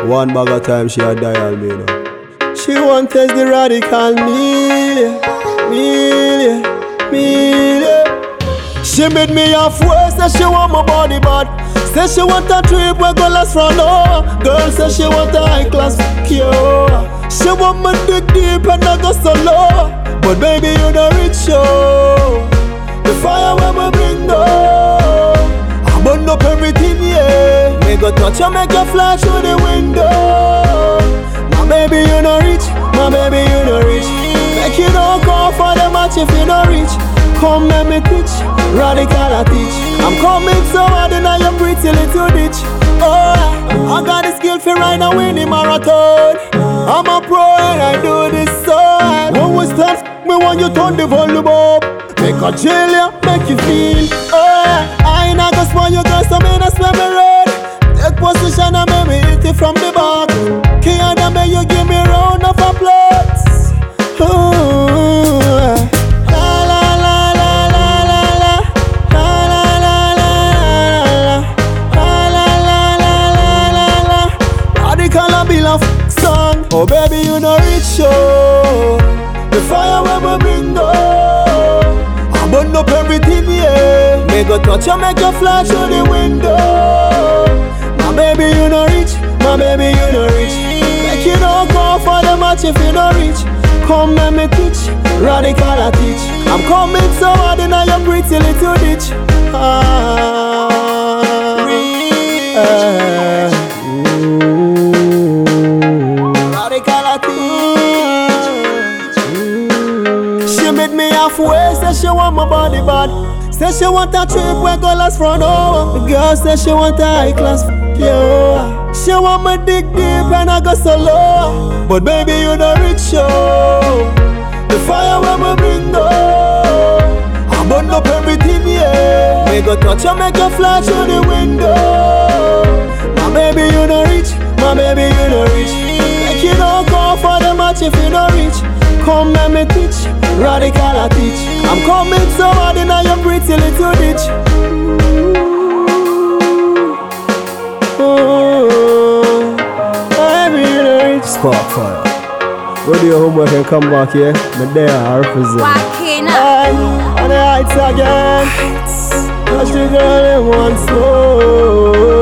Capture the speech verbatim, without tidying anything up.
One bag of time she a dial me now. She want test the radical meal, meal, meal. She made me halfway, say she want my body bad. Say she want a trip where go last from over. Girl say she want a high class cure. She want me dig deep and I go so low. But baby you the rich show. The fire when we bring down, I burn up everything, yeah. Me go touch you, make you fly through the window. My baby, you no rich, my baby, you no rich. Make you no call for the match if you no rich. Come let me teach, radical I teach. I'm coming so hard in your pretty little ditch. Oh, I got the skill for right now in the marathon. I'm a pro and I do this so hard. When we start, me want you turn the volume up. Make a chill ya, make you feel. Oh yeah, I ain't gonna spoil you girl, so me not spell me road. Take position and make me hit it from the back. Can't and make you give me round of applause. Ooh, la la la la la la la la la la la la la la la. Radical and be love song. Oh baby, you know rich show. The fire when we bring down. Burn up everything, yeah. Me go touch you, make you fly through the window. My baby, you no rich. My baby, you no rich. Make you no call for the match if you no rich. Come let me teach, radical I teach. I'm coming so hard in your pretty little ditch. Ah, uh, radical I teach. She made me halfway, say she want my body bad. Say she want a trip where go last front over. The girl say she want a high class, yeah. She want me dig deep and I go so low. But baby you the rich show. The fire when we bring down, I burn up everything, yeah. Me go touch you, make you fly through the window. My baby you the rich, my baby you the rich. Make you no call for the match if you no rich. Come let me teach, radical I teach. I'm coming so hard in your pretty little ditch. Oh, I'm in a rich spark fire. Go do your homework and come back here. Me there, I represent. Walking up I'm on the heights again. Touch the girl in one slow.